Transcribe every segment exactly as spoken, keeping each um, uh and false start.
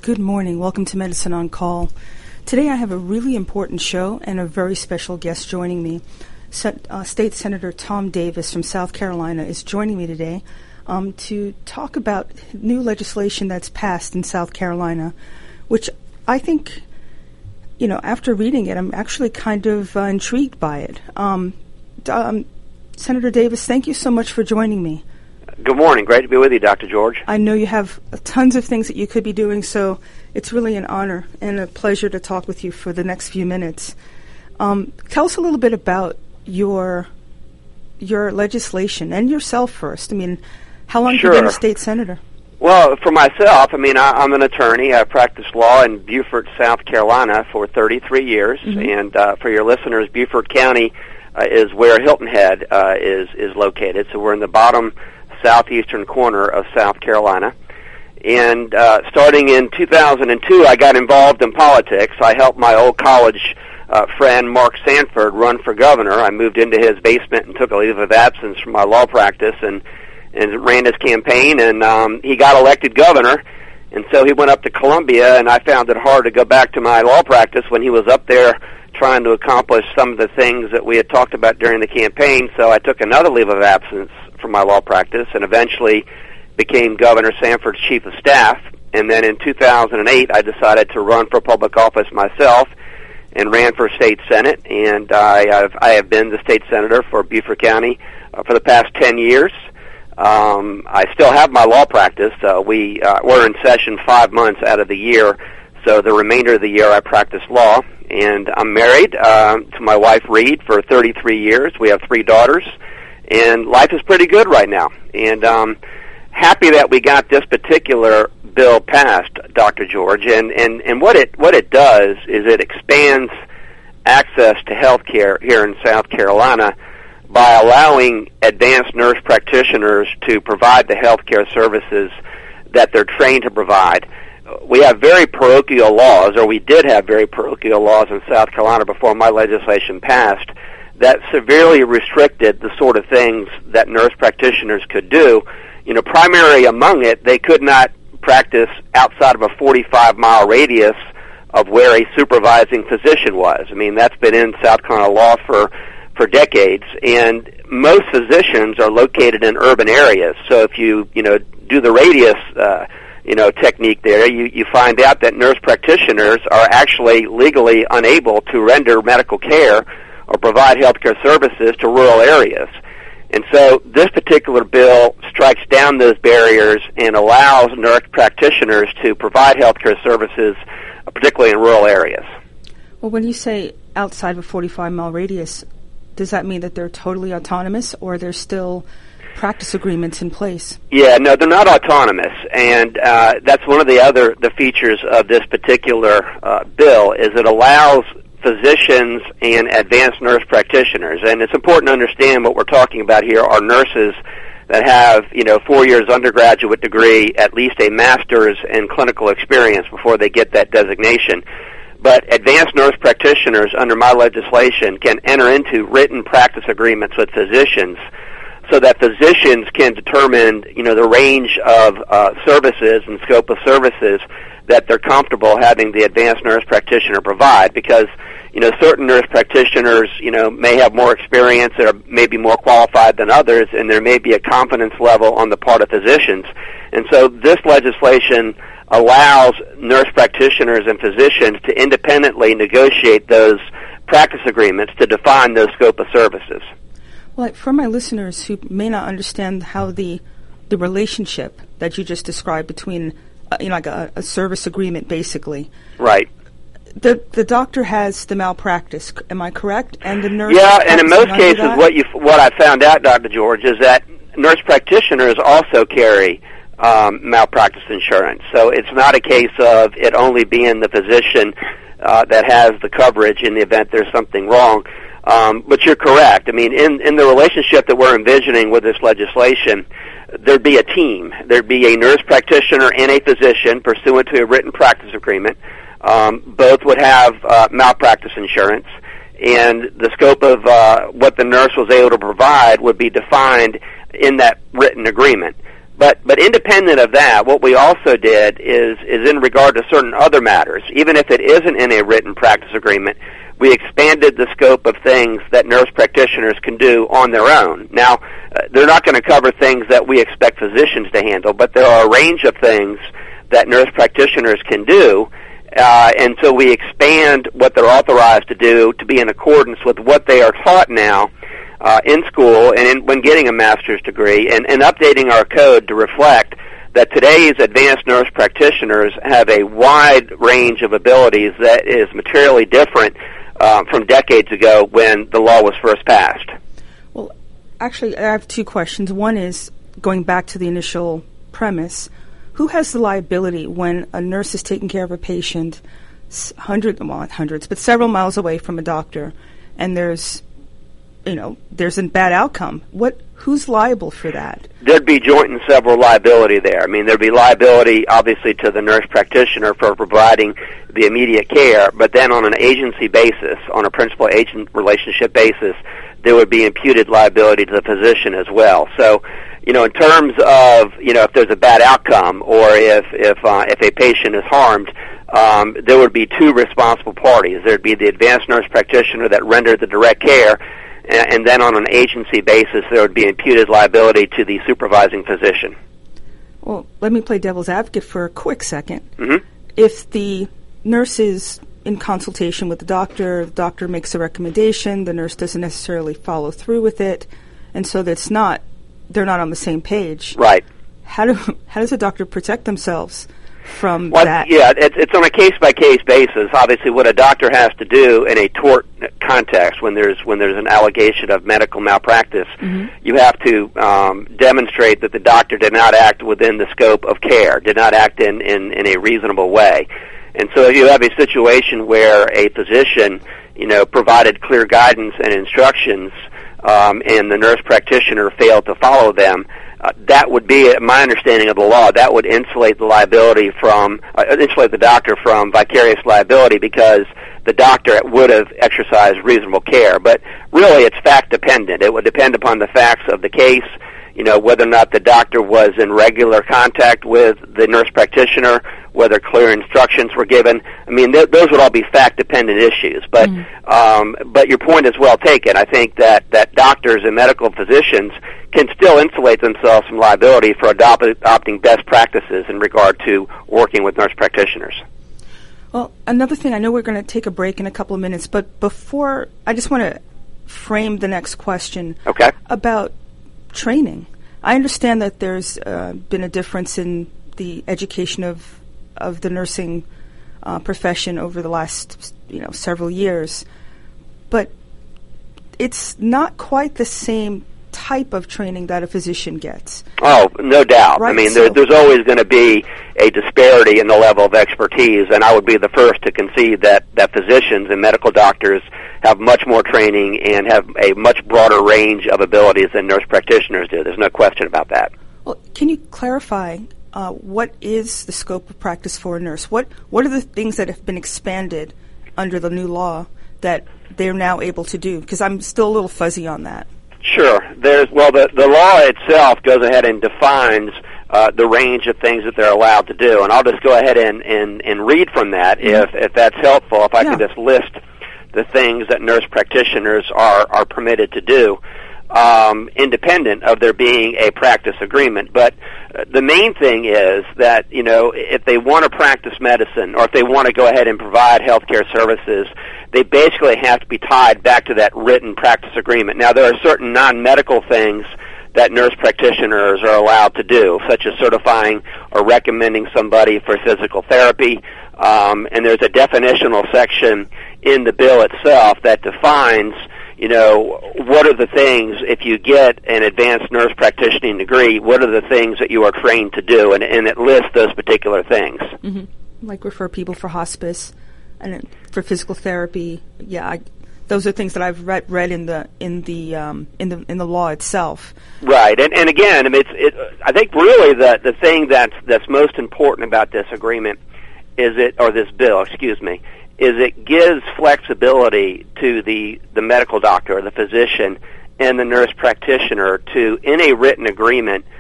Good morning. Welcome to Medicine on Call. Today I have a really important show and a very special guest joining me. Set, uh, State Senator Tom Davis from South Carolina is joining me today um, to talk about new legislation that's passed in South Carolina, which I think, you know, after reading it, I'm actually kind of uh, intrigued by it. Um, um, Senator Davis, thank you so much for joining me. Good morning. Great to be with you, Doctor George. I know you have tons of things that you could be doing, so it's really an honor and a pleasure to talk with you for the next few minutes. Um, tell us a little bit about your your legislation and yourself first. I mean, how long sure. have you been a state senator? Well, for myself, I mean, I, I'm an attorney. I practiced law in Beaufort, South Carolina for thirty-three years. Mm-hmm. And uh, for your listeners, Beaufort County uh, is where Hilton Head uh, is, is located. So we're in the bottom southeastern corner of South Carolina. And uh, starting in two thousand two, I got involved in politics. I helped my old college uh, friend, Mark Sanford, run for governor. I moved into his basement and took a leave of absence from my law practice and, and ran his campaign, and um, he got elected governor. And so he went up to Columbia, and I found it hard to go back to my law practice when he was up there trying to accomplish some of the things that we had talked about during the campaign. So I took another leave of absence from my law practice and eventually became Governor Sanford's chief of staff. And then in two thousand eight, I decided to run for public office myself and ran for state senate. And I have, I have been the state senator for Beaufort County uh, for the past ten years. Um, I still have my law practice. Uh, we, uh, we're in session five months out of the year, so the remainder of the year I practice law. And I'm married uh, to my wife, Reed, for thirty-three years. We have three daughters, and life is pretty good right now. And um, happy that we got this particular bill passed, Doctor George. And, and, and what it what it does is it expands access to health care here in South Carolina by allowing advanced nurse practitioners to provide the health care services that they're trained to provide. We have very parochial laws, or we did have very parochial laws in South Carolina before my legislation passed, that severely restricted the sort of things that nurse practitioners could do. You know, primary among it, they could not practice outside of a forty-five mile radius of where a supervising physician was. I mean, that's been in South Carolina law for, for decades, and most physicians are located in urban areas. So if you, you know, do the radius, uh, you know, technique there, you, you find out that nurse practitioners are actually legally unable to render medical care or provide healthcare services to rural areas. And so this particular bill strikes down those barriers and allows nurse practitioners to provide healthcare services, particularly in rural areas. Well, when you say outside of a forty-five mile radius, does that mean that they're totally autonomous, or they're still practice agreements in place? Yeah, no, they're not autonomous, and uh, that's one of the other the features of this particular uh, bill is it allows physicians and advanced nurse practitioners, and it's important to understand what we're talking about here are nurses that have, you know, four years undergraduate degree, at least a master's in clinical experience before they get that designation. But advanced nurse practitioners under my legislation can enter into written practice agreements with physicians so that physicians can determine, you know, the range of uh, services and scope of services that they're comfortable having the advanced nurse practitioner provide, because, you know, certain nurse practitioners, you know, may have more experience or may be more qualified than others, and there may be a confidence level on the part of physicians. And so this legislation allows nurse practitioners and physicians to independently negotiate those practice agreements to define those scope of services. Well, for my listeners who may not understand how the the relationship that you just described between, uh, you know, like a, a service agreement, basically. Right. The the doctor has the malpractice. Am I correct? And the nurse. Yeah, and in most cases, what you what I found out, Doctor George, is that nurse practitioners also carry um, malpractice insurance. So it's not a case of it only being the physician uh, that has the coverage in the event there's something wrong. Um, but you're correct. I mean, in, in the relationship that we're envisioning with this legislation, there'd be a team. There'd be a nurse practitioner and a physician pursuant to a written practice agreement. Um, both would have uh, malpractice insurance, and the scope of uh, what the nurse was able to provide would be defined in that written agreement. But but independent of that, what we also did is is in regard to certain other matters, even if it isn't in a written practice agreement, we expanded the scope of things that nurse practitioners can do on their own. Now, uh, they're not going to cover things that we expect physicians to handle, but there are a range of things that nurse practitioners can do, uh, and so we expand what they're authorized to do to be in accordance with what they are taught now Uh, in school and in, when getting a master's degree, and, and updating our code to reflect that today's advanced nurse practitioners have a wide range of abilities that is materially different uh, from decades ago when the law was first passed. Well, actually, I have two questions. One is, going back to the initial premise, who has the liability when a nurse is taking care of a patient hundreds, well, not hundreds, but several miles away from a doctor, and there's you know, there's a bad outcome? What, who's liable for that? There'd be joint and several liability there. I mean, there'd be liability, obviously, to the nurse practitioner for providing the immediate care, but then on an agency basis, on a principal-agent relationship basis, there would be imputed liability to the physician as well. So, you know, in terms of, you know, if there's a bad outcome or if, if, uh, if a patient is harmed, um, there would be two responsible parties. There'd be the advanced nurse practitioner that rendered the direct care, and then on an agency basis, there would be imputed liability to the supervising physician. Well, let me play devil's advocate for a quick second. Mm-hmm. If the nurse is in consultation with the doctor, the doctor makes a recommendation, the nurse doesn't necessarily follow through with it, and so that's not, they're not on the same page. Right. How do how does a doctor protect themselves from well, that? Yeah, it's, it's on a case-by-case basis. Obviously, what a doctor has to do in a tort context, when there's when there's an allegation of medical malpractice, mm-hmm. you have to um, demonstrate that the doctor did not act within the scope of care, did not act in, in, in a reasonable way. And so if you have a situation where a physician, you know, provided clear guidance and instructions, um, and the nurse practitioner failed to follow them, Uh, that would be, my understanding of the law, that would insulate the liability from, uh, insulate the doctor from vicarious liability because the doctor would have exercised reasonable care. But really, it's fact-dependent. It would depend upon the facts of the case, you know, whether or not the doctor was in regular contact with the nurse practitioner, whether clear instructions were given. I mean, th- those would all be fact-dependent issues. But mm. um, but your point is well taken. I think that, that doctors and medical physicians can still insulate themselves from liability for adopt- adopting best practices in regard to working with nurse practitioners. Well, another thing, I know we're going to take a break in a couple of minutes, but before, I just want to frame the next question okay. about training. I understand that there's uh, been a difference in the education of of the nursing uh, profession over the last, you know, several years, but it's not quite the same type of training that a physician gets. Oh, no doubt. Right, I mean, so there, there's always going to be a disparity in the level of expertise, and I would be the first to concede that, that physicians and medical doctors have much more training and have a much broader range of abilities than nurse practitioners do. There's no question about that. Well, can you clarify uh, what is the scope of practice for a nurse? What What are the things that have been expanded under the new law that they're now able to do? Because I'm still a little fuzzy on that. Sure. There's well, the the law itself goes ahead and defines uh, the range of things that they're allowed to do, and I'll just go ahead and and, and read from that mm-hmm. if if that's helpful. If I yeah. could just list the things that nurse practitioners are are permitted to do, um, independent of there being a practice agreement. But uh, the main thing is that, you know, if they want to practice medicine or if they want to go ahead and provide healthcare services, they basically have to be tied back to that written practice agreement. Now, there are certain non-medical things that nurse practitioners are allowed to do, such as certifying or recommending somebody for physical therapy, um, and there's a definitional section in the bill itself that defines, you know, what are the things, if you get an advanced nurse practitioning degree, what are the things that you are trained to do, and, and it lists those particular things. Mm-hmm. Like refer people for hospice and for physical therapy. Yeah, I, those are things that I've read read in the in the um, in the in the law itself. Right, and and again, I mean, it's it. I think really the the thing that's that's most important about this agreement is it, or this bill, excuse me, is it gives flexibility to the the medical doctor or the physician and the nurse practitioner to, in a written agreement,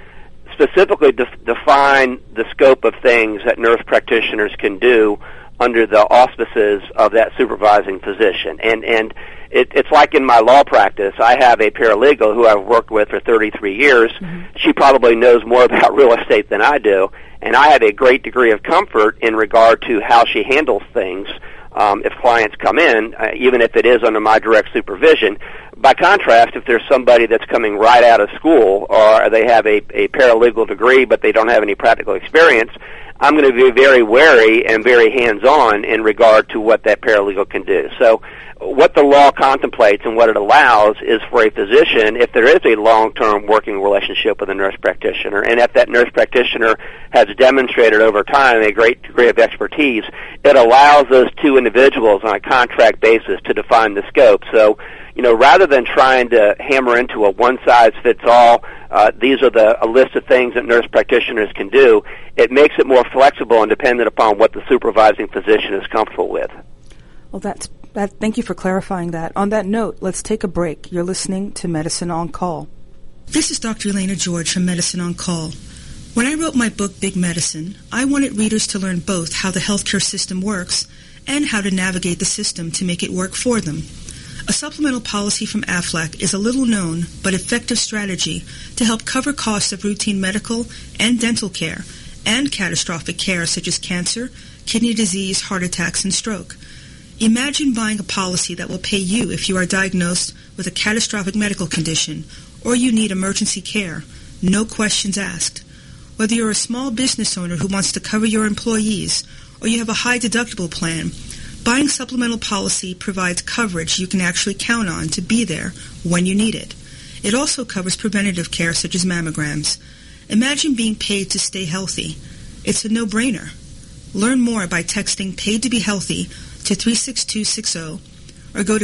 specifically def- define the scope of things that nurse practitioners can do under the auspices of that supervising physician. And and it, it's like in my law practice, I have a paralegal who I've worked with for thirty-three years. Mm-hmm. She probably knows more about real estate than I do, and I have a great degree of comfort in regard to how she handles things um, if clients come in, uh, even if it is under my direct supervision. By contrast, if there's somebody that's coming right out of school or they have a, a paralegal degree but they don't have any practical experience, I'm going to be very wary and very hands-on in regard to what that paralegal can do. So what the law contemplates and what it allows is for a physician, if there is a long-term working relationship with a nurse practitioner, and if that nurse practitioner has demonstrated over time a great degree of expertise, it allows those two individuals on a contract basis to define the scope. So, you know, rather than trying to hammer into a one-size-fits-all, uh, these are the a list of things that nurse practitioners can do, it makes it more flexible and dependent upon what the supervising physician is comfortable with. Well, that's that. Thank you for clarifying that. On that note, let's take a break. You're listening to Medicine on Call. This is Doctor Elena George from Medicine on Call. When I wrote my book, Big Medicine, I wanted readers to learn both how the healthcare system works and how to navigate the system to make it work for them. A supplemental policy from Aflac is a little-known but effective strategy to help cover costs of routine medical and dental care and catastrophic care such as cancer, kidney disease, heart attacks, and stroke. Imagine buying a policy that will pay you if you are diagnosed with a catastrophic medical condition or you need emergency care, no questions asked. Whether you're a small business owner who wants to cover your employees or you have a high deductible plan, buying supplemental policy provides coverage you can actually count on to be there when you need it. It also covers preventative care such as mammograms. Imagine being paid to stay healthy. It's a no-brainer. Learn more by texting Paid to Be Healthy to three six two six zero or go to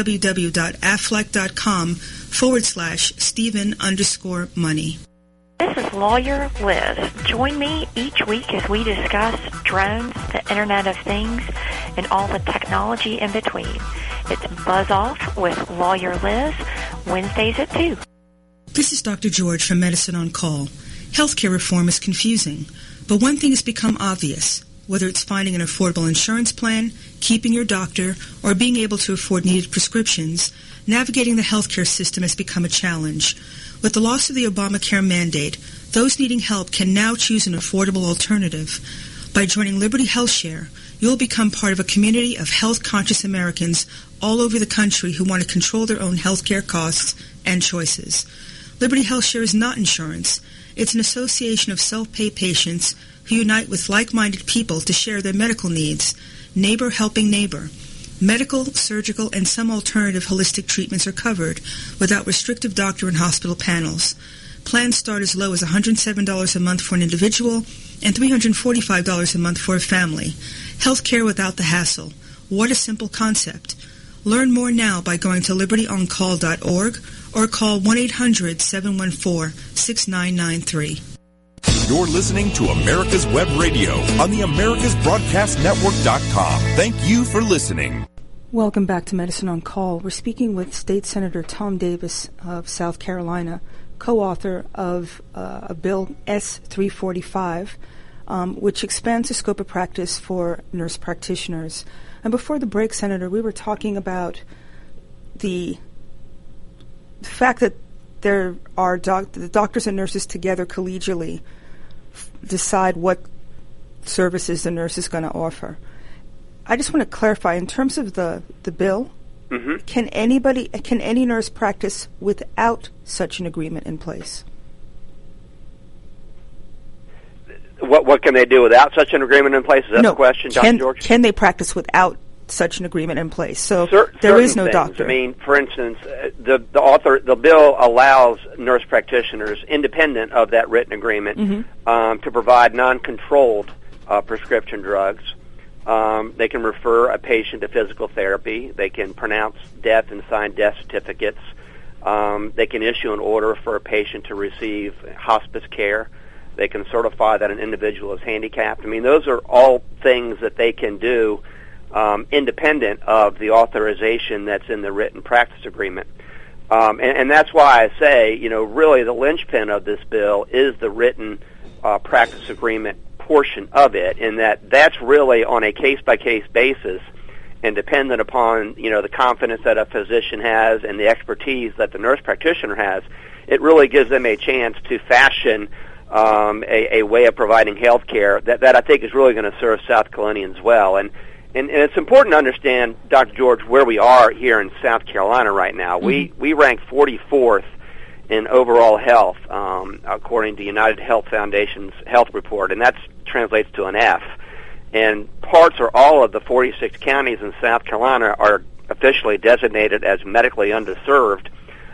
www.aflac.com forward slash Stephen underscore money. This is Lawyer Liz. Join me each week as we discuss drones, the Internet of Things, and all the technology in between. It's Buzz Off with Lawyer Liz, Wednesdays at two. This is Doctor George from Medicine on Call. Healthcare reform is confusing, but one thing has become obvious. Whether it's finding an affordable insurance plan, keeping your doctor, or being able to afford needed prescriptions, navigating the healthcare system has become a challenge. With the loss of the Obamacare mandate, those needing help can now choose an affordable alternative. By joining Liberty HealthShare, you'll become part of a community of health-conscious Americans all over the country who want to control their own healthcare costs and choices. Liberty HealthShare is not insurance. It's an association of self-pay patients who unite with like-minded people to share their medical needs. Neighbor helping neighbor. Medical, surgical, and some alternative holistic treatments are covered without restrictive doctor and hospital panels. Plans start as low as one hundred seven dollars a month for an individual and three hundred forty-five dollars a month for a family. Healthcare without the hassle. What a simple concept. Learn more now by going to liberty on call dot org or call one eight hundred seven one four six nine nine three. You're listening to America's Web Radio on the americas broadcast network dot com. Thank you for listening. Welcome back to Medicine on Call. We're speaking with State Senator Tom Davis of South Carolina, co-author of uh, a bill S three forty-five, um, which expands the scope of practice for nurse practitioners. And before the break, Senator, we were talking about the, the fact that there are doc- the doctors and nurses together collegially f- decide what services the nurse is going to offer. I just want to clarify, in terms of the, the bill, mm-hmm. can anybody, can any nurse practice without such an agreement in place? What what can they do without such an agreement in place? Is that no, the question, Doctor can, George? Can they practice without such an agreement in place? So Cer- there is no things. doctor. I mean, for instance, uh, the the author the bill allows nurse practitioners, independent of that written agreement, mm-hmm. um, to provide non-controlled uh, prescription drugs. Um, they can refer a patient to physical therapy. They can pronounce death and sign death certificates. Um, they can issue an order for a patient to receive hospice care. They can certify that an individual is handicapped. I mean, those are all things that they can do um, independent of the authorization that's in the written practice agreement. Um, and, and that's why I say, you know, really the linchpin of this bill is the written uh, practice agreement portion of it, in that that's really on a case-by-case basis and dependent upon, you know, the confidence that a physician has and the expertise that the nurse practitioner has. It really gives them a chance to fashion um, a, a way of providing health care that, that I think is really going to serve South Carolinians well. And, and, and it's important to understand, Doctor George, where we are here in South Carolina right now. Mm-hmm. We, we rank forty-fourth in overall health, um, according to United Health Foundation's health report, and that translates to an F. And parts or all of the forty-six counties in South Carolina are officially designated as medically underserved.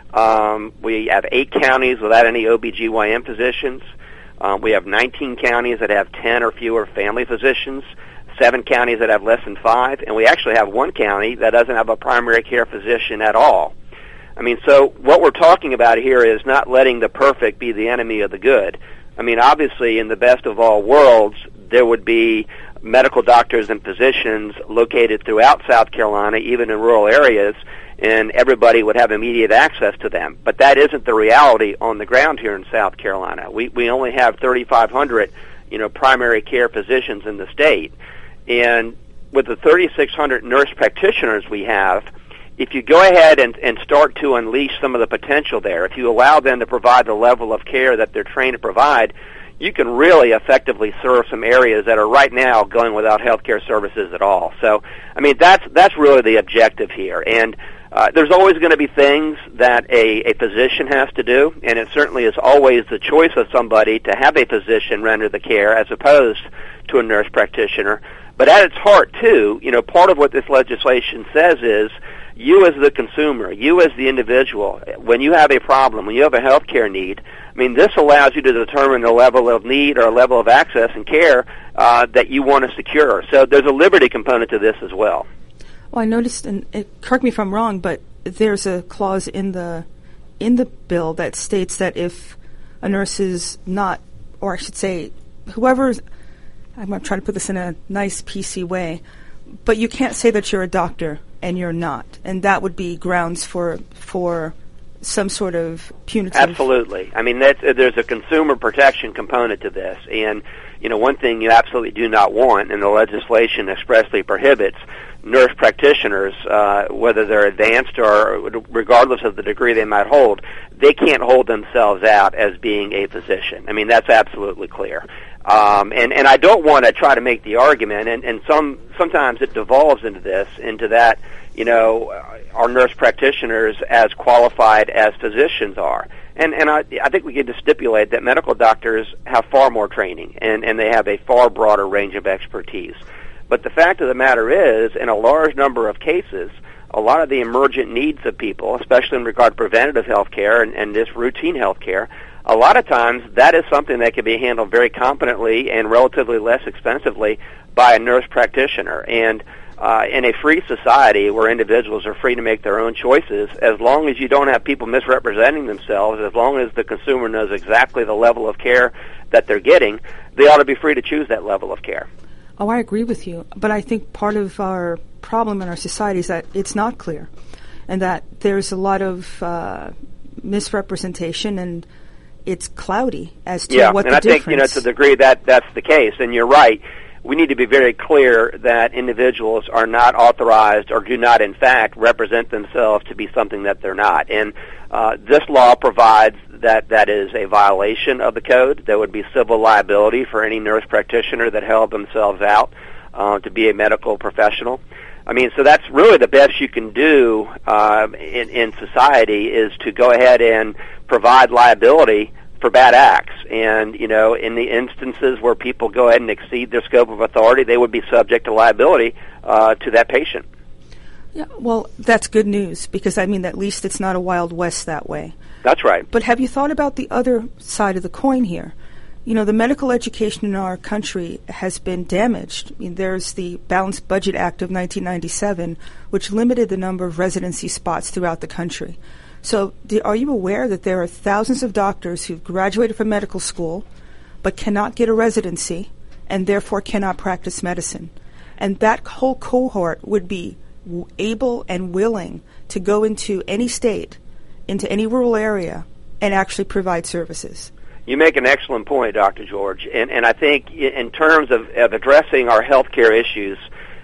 Um, we have eight counties without any O B G Y N physicians. Um, we have nineteen counties that have ten or fewer family physicians, seven counties that have less than five, and we actually have one county that doesn't have a primary care physician at all. I mean, so what we're talking about here is not letting the perfect be the enemy of the good. I mean, obviously, in the best of all worlds, there would be medical doctors and physicians located throughout South Carolina, even in rural areas, and everybody would have immediate access to them. But that isn't the reality on the ground here in South Carolina. We we only have thirty-five hundred, you know, primary care physicians in the state. And with the thirty-six hundred nurse practitioners we have, if you go ahead and, and start to unleash some of the potential there, if you allow them to provide the level of care that they're trained to provide, you can really effectively serve some areas that are right now going without health care services at all. So, I mean, that's that's really the objective here. And uh, there's always going to be things that a, a physician has to do, and it certainly is always the choice of somebody to have a physician render the care as opposed to a nurse practitioner. But at its heart, too, you know, part of what this legislation says is you as the consumer, you as the individual, when you have a problem, when you have a health care need, I mean, this allows you to determine the level of need or level of access and care uh, that you want to secure. So there's a liberty component to this as well. Well, I noticed, and it, correct me if I'm wrong, but there's a clause in the in the bill that states that if a nurse is not, or I should say, whoever's, I'm going to try to put this in a nice P C way, but you can't say that you're a doctor and you're not, and that would be grounds for for some sort of punitive. Absolutely. I mean, that's, there's a consumer protection component to this, and you know, one thing you absolutely do not want, and the legislation expressly prohibits nurse practitioners, uh, whether they're advanced or regardless of the degree they might hold, they can't hold themselves out as being a physician. I mean, that's absolutely clear. Um, and, and I don't want to try to make the argument, and, and some sometimes it devolves into this, into that, you know, our nurse practitioners as qualified as physicians are. And, and I, I think we get to stipulate that medical doctors have far more training, and, and they have a far broader range of expertise. But the fact of the matter is, in a large number of cases, a lot of the emergent needs of people, especially in regard to preventative health care and, and this routine health care, a lot of times that is something that can be handled very competently and relatively less expensively by a nurse practitioner. And uh, in a free society where individuals are free to make their own choices, as long as you don't have people misrepresenting themselves, as long as the consumer knows exactly the level of care that they're getting, they ought to be free to choose that level of care. Oh, I agree with you. But I think part of our problem in our society is that it's not clear, and that there's a lot of uh, misrepresentation, and it's cloudy as to yeah, what the and I difference. think, you know, to the degree that that's the case, and you're right, we need to be very clear that individuals are not authorized or do not, in fact, represent themselves to be something that they're not. And uh, this law provides that that is a violation of the code. There would be civil liability for any nurse practitioner that held themselves out uh, to be a medical professional. I mean, so that's really the best you can do uh, in, in society, is to go ahead and provide liability for bad acts. And, you know, in the instances where people go ahead and exceed their scope of authority, they would be subject to liability uh, to that patient. Yeah, well, that's good news, because, I mean, at least it's not a Wild West that way. That's right. But have you thought about the other side of the coin here? You know, the medical education in our country has been damaged. I mean, there's the Balanced Budget Act of nineteen ninety-seven, which limited the number of residency spots throughout the country. So do, are you aware that there are thousands of doctors who've graduated from medical school but cannot get a residency and therefore cannot practice medicine? And that whole cohort would be w- able and willing to go into any state into any rural area and actually provide services. You make an excellent point, Doctor George, and, and I think in terms of, of addressing our healthcare issues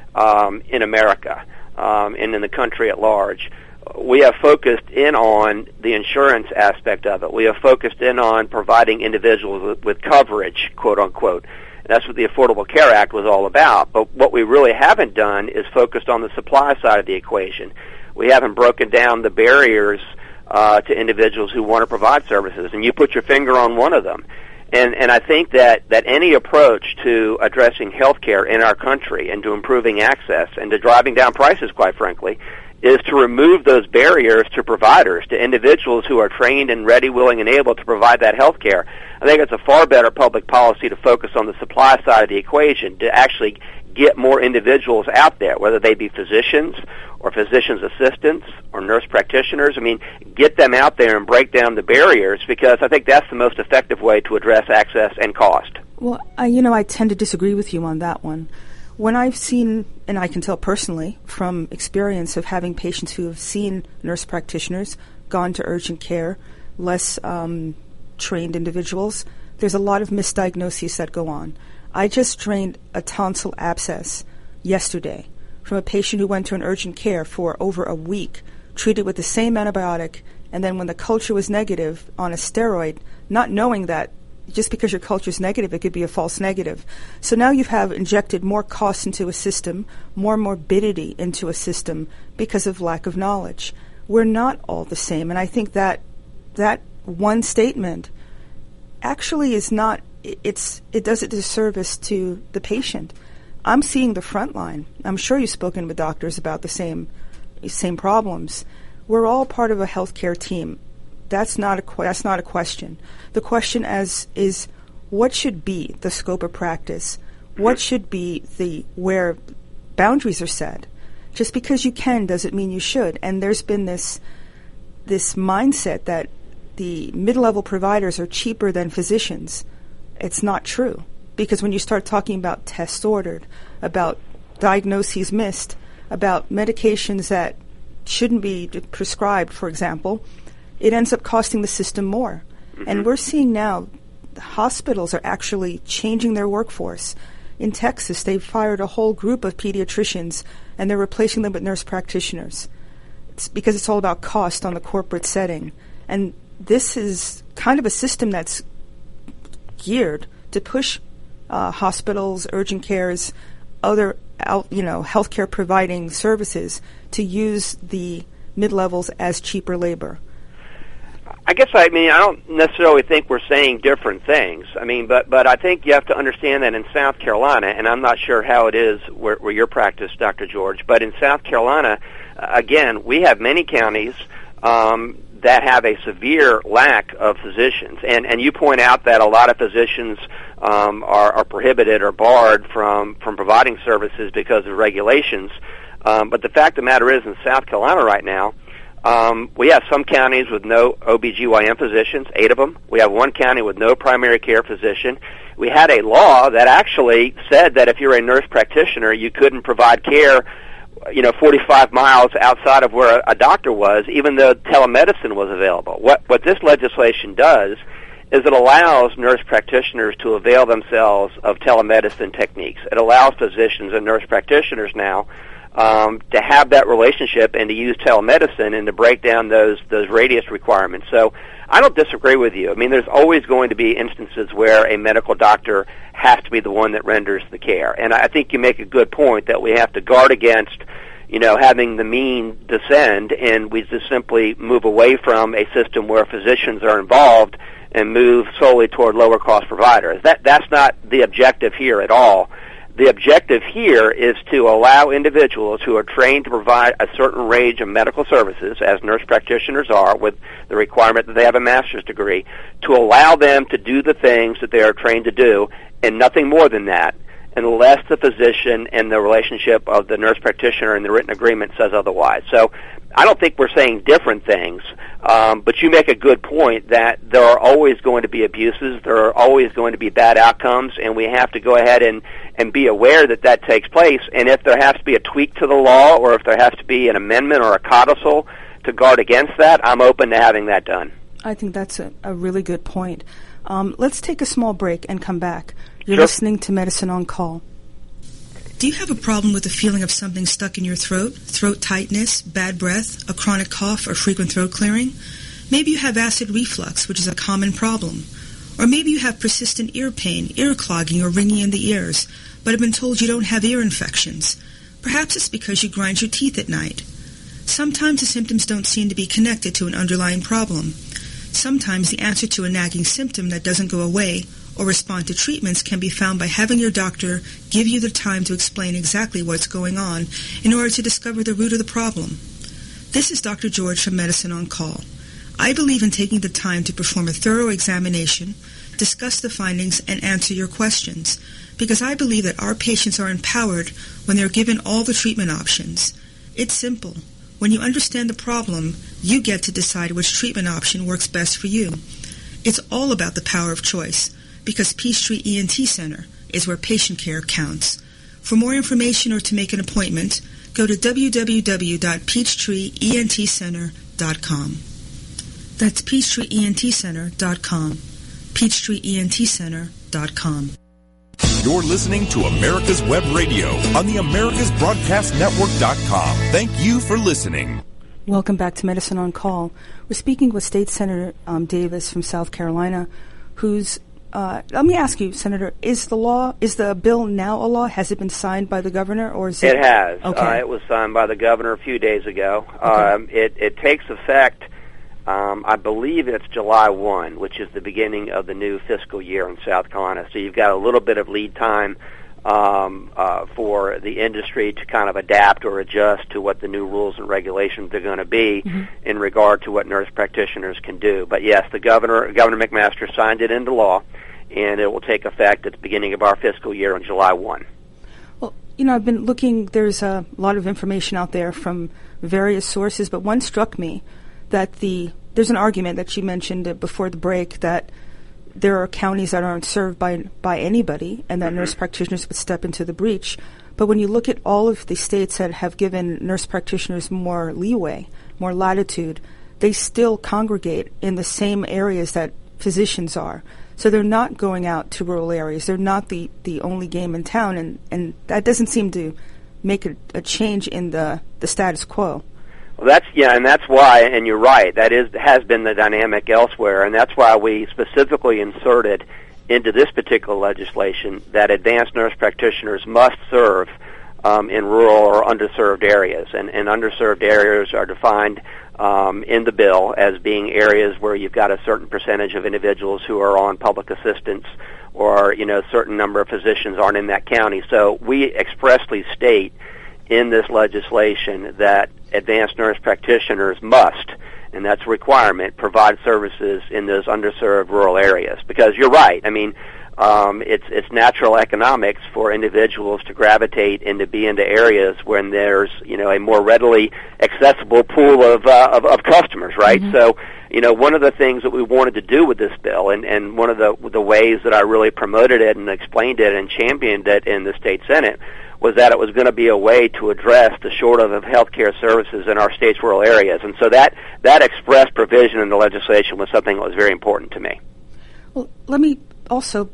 um, in America um, and in the country at large, we have focused in on the insurance aspect of it. We have focused in on providing individuals with, with coverage, quote unquote. And that's what the Affordable Care Act was all about. But what we really haven't done is focused on the supply side of the equation. We haven't broken down the barriers uh, to individuals who want to provide services, and you put your finger on one of them. And, and I think that, that any approach to addressing healthcare in our country and to improving access and to driving down prices, quite frankly, is to remove those barriers to providers, to individuals who are trained and ready, willing, and able to provide that health care. I think it's a far better public policy to focus on the supply side of the equation, to actually get more individuals out there, whether they be physicians or physicians' assistants or nurse practitioners. I mean, get them out there and break down the barriers, because I think that's the most effective way to address access and cost. Well, I, you know, I tend to disagree with you on that one. When I've seen, and I can tell personally from experience of having patients who have seen nurse practitioners, gone to urgent care, less um, trained individuals, there's a lot of misdiagnoses that go on. I just drained a tonsil abscess yesterday from a patient who went to an urgent care for over a week, treated with the same antibiotic, and then when the culture was negative on a steroid, not knowing that just because your culture is negative, it could be a false negative. So now you have injected more cost into a system, more morbidity into a system because of lack of knowledge. We're not all the same, and I think that that one statement actually is not, it's it does a disservice to the patient. I'm seeing the front line. I'm sure you've spoken with doctors about the same same problems. We're all part of a healthcare team. That's not a that's not a question. The question as is what should be the scope of practice? What should be the where boundaries are set? Just because you can doesn't mean you should. And there's been this this mindset that the mid-level providers are cheaper than physicians. It's not true, because when you start talking about tests ordered, about diagnoses missed, about medications that shouldn't be prescribed, for example, it ends up costing the system more. Mm-hmm. And we're seeing now the hospitals are actually changing their workforce. In Texas, they've fired a whole group of pediatricians, and they're replacing them with nurse practitioners. It's because it's all about cost on the corporate setting. And this is kind of a system that's geared to push uh, hospitals, urgent cares, other out, you know, healthcare providing services to use the mid-levels as cheaper labor. I guess I mean I don't necessarily think we're saying different things. I mean, but but I think you have to understand that in South Carolina, and I'm not sure how it is where, where your practice, Doctor George, but in South Carolina, uh, again, we have many counties um, that have a severe lack of physicians, and and you point out that a lot of physicians um, are, are prohibited or barred from from providing services because of regulations. Um, but the fact of the matter is, in South Carolina right now, Um, we have some counties with no O B G Y N physicians, eight of them. We have one county with no primary care physician. We had a law that actually said that if you're a nurse practitioner, you couldn't provide care, you know, forty-five miles outside of where a doctor was, even though telemedicine was available. What, what this legislation does is it allows nurse practitioners to avail themselves of telemedicine techniques. It allows physicians and nurse practitioners now Um, to have that relationship and to use telemedicine and to break down those those radius requirements. So I don't disagree with you. I mean, there's always going to be instances where a medical doctor has to be the one that renders the care. And I think you make a good point that we have to guard against, you know, having the mean descend, and we just simply move away from a system where physicians are involved and move solely toward lower-cost providers. That That's not the objective here at all. The objective here is to allow individuals who are trained to provide a certain range of medical services, as nurse practitioners are, with the requirement that they have a master's degree, to allow them to do the things that they are trained to do, and nothing more than that, unless the physician and the relationship of the nurse practitioner and the written agreement says otherwise. So I don't think we're saying different things, um, but you make a good point that there are always going to be abuses, there are always going to be bad outcomes, and we have to go ahead and, and be aware that that takes place. And if there has to be a tweak to the law, or if there has to be an amendment or a codicil to guard against that, I'm open to having that done. I think that's a, a really good point. Um, let's take a small break and come back. You're Sure. listening to Medicine on Call. Do you have a problem with the feeling of something stuck in your throat, throat tightness, bad breath, a chronic cough, or frequent throat clearing? Maybe you have acid reflux, which is a common problem. Or maybe you have persistent ear pain, ear clogging, or ringing in the ears, but have been told you don't have ear infections. Perhaps it's because you grind your teeth at night. Sometimes the symptoms don't seem to be connected to an underlying problem. Sometimes the answer to a nagging symptom that doesn't go away or respond to treatments can be found by having your doctor give you the time to explain exactly what's going on in order to discover the root of the problem. This is Doctor George from Medicine on Call. I believe in taking the time to perform a thorough examination, discuss the findings, and answer your questions, because I believe that our patients are empowered when they're given all the treatment options. It's simple. When you understand the problem, you get to decide which treatment option works best for you. It's all about the power of choice, because Peachtree E N T Center is where patient care counts. For more information or to make an appointment, go to w w w dot peachtree e n t center dot com. That's peachtree e n t center dot com. peachtree e n t center dot com. You're listening to America's Web Radio on the Americas Broadcast Network dot com. Thank you for listening. Welcome back to Medicine on Call. We're speaking with State Senator um, Davis from South Carolina, who's Uh, let me ask you, Senator, is the law, is the bill now a law? Has it been signed by the governor, or is it? It has. Okay. Uh, it was signed by the governor a few days ago. Okay. Um, it, it takes effect, um, I believe it's July first, which is the beginning of the new fiscal year in South Carolina. So you've got a little bit of lead time um, uh, for the industry to kind of adapt or adjust to what the new rules and regulations are going to be mm-hmm. in regard to what nurse practitioners can do. But yes, the governor, Governor McMaster, signed it into law, and it will take effect at the beginning of our fiscal year on July first. Well, you know, I've been looking, there's a lot of information out there from various sources, but one struck me that the, there's an argument that you mentioned uh, before the break that there are counties that aren't served by by anybody, and that mm-hmm. nurse practitioners would step into the breach. But when you look at all of the states that have given nurse practitioners more leeway, more latitude, they still congregate in the same areas that physicians are. So they're not going out to rural areas. They're not the, the only game in town, and, and that doesn't seem to make a, a change in the, the status quo. Well, that's yeah, and that's why, and you're right, that is has been the dynamic elsewhere, and that's why we specifically inserted into this particular legislation that advanced nurse practitioners must serve um, in rural or underserved areas, and, and underserved areas are defined um, in the bill as being areas where you've got a certain percentage of individuals who are on public assistance, or you know, a certain number of physicians aren't in that county. So we expressly state in this legislation that advanced nurse practitioners must, and that's a requirement, provide services in those underserved rural areas. Because you're right, I mean, um, it's it's natural economics for individuals to gravitate and to be into areas when there's, you know, a more readily accessible pool of uh, of, of customers, right? Mm-hmm. So, you know, one of the things that we wanted to do with this bill, and, and one of the the ways that I really promoted it and explained it and championed it in the state Senate, was that it was going to be a way to address the shortage of health care services in our state's rural areas. And so that, that express provision in the legislation was something that was very important to me. Well, let me also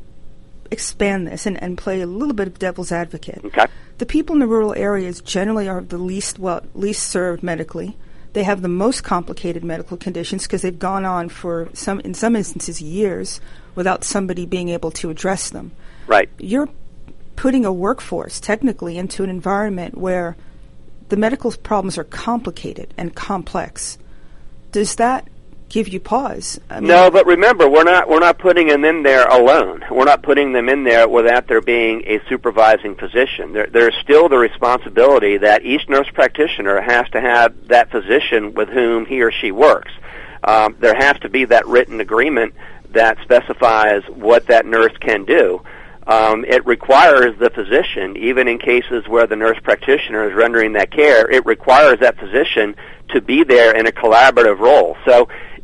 expand this and, and play a little bit of devil's advocate. Okay. The people in the rural areas generally are the least, well, least served medically. They have the most complicated medical conditions because they've gone on for, some, in some instances, years without somebody being able to address them. Right. You're putting a workforce technically into an environment where the medical problems are complicated and complex. Does that give you pause? I mean, no, but remember, we're not we're not putting them in there alone. We're not putting them in there without there being a supervising physician. There, there's still the responsibility that each nurse practitioner has to have that physician with whom he or she works. Um, there has to be that written agreement that specifies what that nurse can do. Um, it requires the physician, even in cases where the nurse practitioner is rendering that care, it requires that physician to be there in a collaborative role. So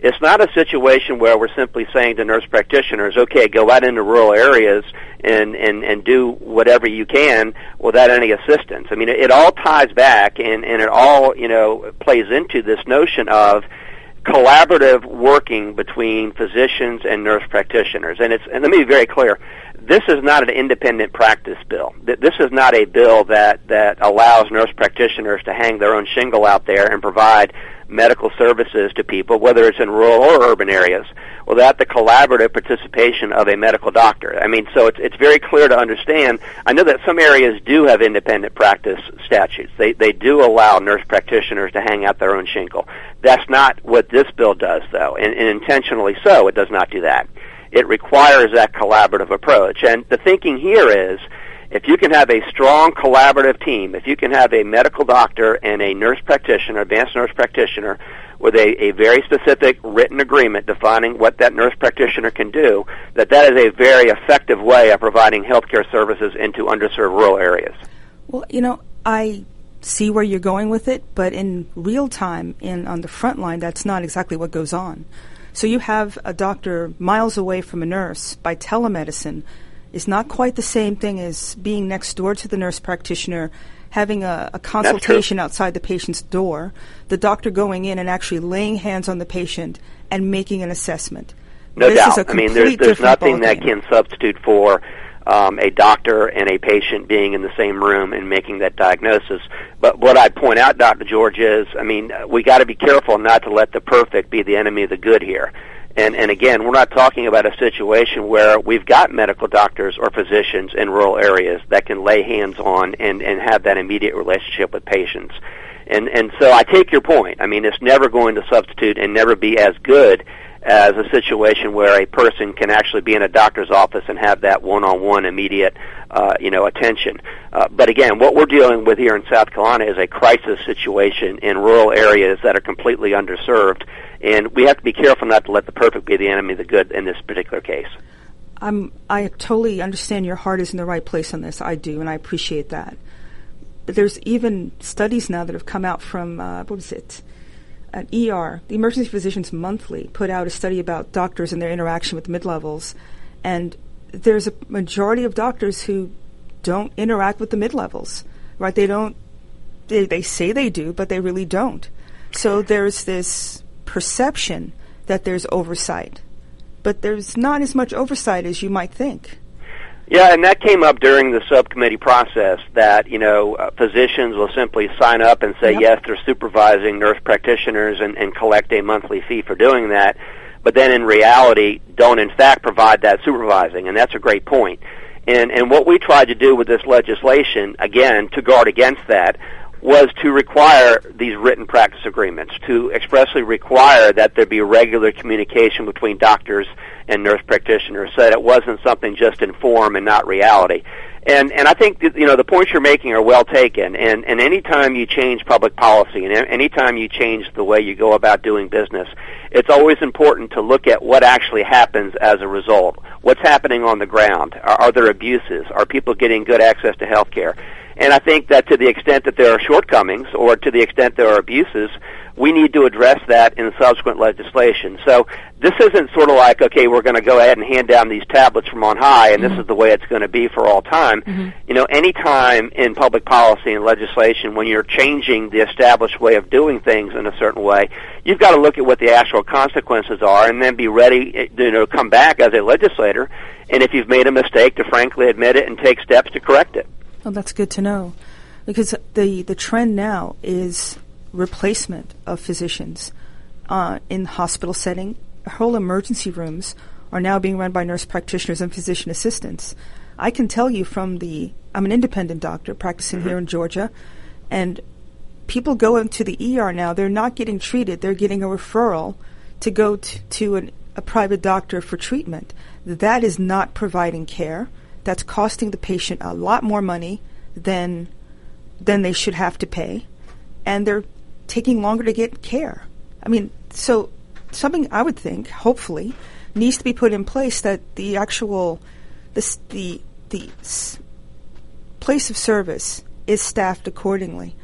It's not a situation where we're simply saying to nurse practitioners, okay, go out into rural areas and, and, and do whatever you can without any assistance. I mean, it, it all ties back and, and it all, you know, plays into this notion of collaborative working between physicians and nurse practitioners. And it's, and let me be very clear, this is not an independent practice bill. This is not a bill that, that allows nurse practitioners to hang their own shingle out there and provide medical services to people, whether it's in rural or urban areas, without the collaborative participation of a medical doctor. I mean, so it's, it's very clear to understand. I know that some areas do have independent practice statutes. They, they do allow nurse practitioners to hang out their own shingle. That's not what this bill does, though, and, and intentionally so, it does not do that. It requires that collaborative approach. And the thinking here is, if you can have a strong collaborative team, if you can have a medical doctor and a nurse practitioner, advanced nurse practitioner, with a, a very specific written agreement defining what that nurse practitioner can do, that that is a very effective way of providing healthcare services into underserved rural areas. Well, you know, I see where you're going with it, but in real time, in on the front line, that's not exactly what goes on. So you have a doctor miles away from a nurse by telemedicine. Is not quite the same thing as being next door to the nurse practitioner, having a, a consultation outside the patient's door, the doctor going in and actually laying hands on the patient and making an assessment. No this doubt. Is a I mean, there's, there's nothing that ballgame. can substitute for um, a doctor and a patient being in the same room and making that diagnosis. But what I'd point out, Doctor George, is, I mean, we got to be careful not to let the perfect be the enemy of the good here. And, and again, we're not talking about a situation where we've got medical doctors or physicians in rural areas that can lay hands on and, and have that immediate relationship with patients. And, and so I take your point. I mean, it's never going to substitute and never be as good as a situation where a person can actually be in a doctor's office and have that one-on-one immediate, uh, you know, attention. Uh, but again, what we're dealing with here in South Carolina is a crisis situation in rural areas that are completely underserved. And we have to be careful not to let the perfect be the enemy of the good in this particular case. I'm, I totally understand your heart is in the right place on this. I do, and I appreciate that. But there's even studies now that have come out from, uh, what was it, an E R. The Emergency Physicians Monthly put out a study about doctors and their interaction with mid-levels. And there's a majority of doctors who don't interact with the mid-levels, right? They don't, they, they say they do, but they really don't. So there's this perception that there's oversight, but there's not as much oversight as you might think. Yeah, and that came up during the subcommittee process, that, you know, uh, physicians will simply sign up and say, yep, yes, they're supervising nurse practitioners and, and collect a monthly fee for doing that, but then in reality don't in fact provide that supervising, and that's a great point. And, and what we tried to do with this legislation, again, to guard against that, was to require these written practice agreements, to expressly require that there be regular communication between doctors and nurse practitioners, so that it wasn't something just in form and not reality. And and I think that, you know, the points you're making are well taken. And and any time you change public policy, and any time you change the way you go about doing business, it's always important to look at what actually happens as a result. What's happening on the ground? Are, are there abuses? Are people getting good access to health care? And I think that to the extent that there are shortcomings, or to the extent there are abuses, we need to address that in subsequent legislation. So this isn't sort of like, okay, we're going to go ahead and hand down these tablets from on high, and mm-hmm. this is the way it's going to be for all time. Mm-hmm. You know, any time in public policy and legislation when you're changing the established way of doing things in a certain way, you've got to look at what the actual consequences are, and then be ready, you know, come back as a legislator, and if you've made a mistake, to frankly admit it and take steps to correct it. Well, that's good to know, because the, the trend now is replacement of physicians uh, in the hospital setting. Whole emergency rooms are now being run by nurse practitioners and physician assistants. I can tell you from the, I'm an independent doctor practicing mm-hmm. here in Georgia, and people go into the E R now, they're not getting treated, they're getting a referral to go t- to an, a private doctor for treatment. That is not providing care. That's costing the patient a lot more money than than they should have to pay, and they're taking longer to get care. I mean, so something I would think, hopefully, needs to be put in place, that the actual this, the the s- place of service is staffed accordingly.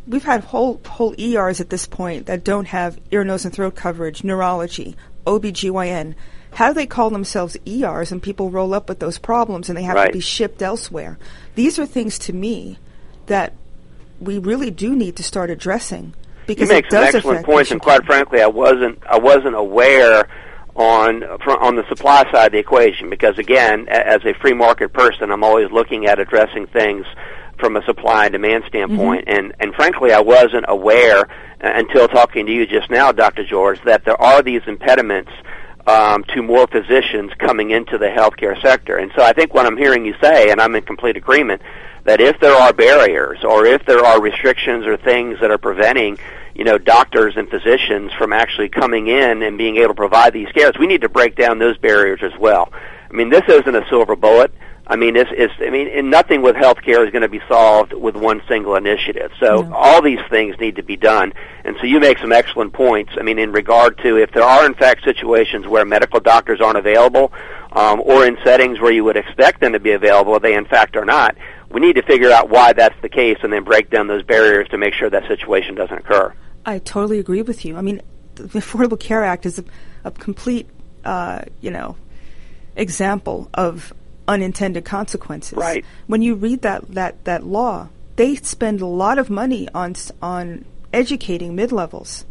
we've had whole whole E Rs at this point that don't have ear, nose, and throat coverage, neurology, O B G Y N. How do they call themselves E Rs and people roll up with those problems and they have right. to be shipped elsewhere? These are things to me that we really do need to start addressing, because you make it does some excellent affect points, and quite frankly, I wasn't I wasn't aware on on the supply side of the equation, because again, as a free market person, I'm always looking at addressing things from a supply and demand standpoint, mm-hmm. and and frankly, I wasn't aware uh, until talking to you just now, Doctor George, that there are these impediments um, to more physicians coming into the healthcare sector. And so I think what I'm hearing you say, and I'm in complete agreement, that if there are barriers or if there are restrictions or things that are preventing, you know, doctors and physicians from actually coming in and being able to provide these cares, we need to break down those barriers as well. I mean, this isn't a silver bullet. I mean, it's, it's, I mean, and nothing with healthcare is going to be solved with one single initiative. So no. all these things need to be done. And so you make some excellent points. I mean, in regard to if there are, in fact, situations where medical doctors aren't available, um, or in settings where you would expect them to be available, they, in fact, are not, we need to figure out why that's the case and then break down those barriers to make sure that situation doesn't occur. I totally agree with you. I mean, the Affordable Care Act is a, a complete, uh, you know, example of unintended consequences. Right. When you read that, that, that law, they spend a lot of money on on educating mid-levels,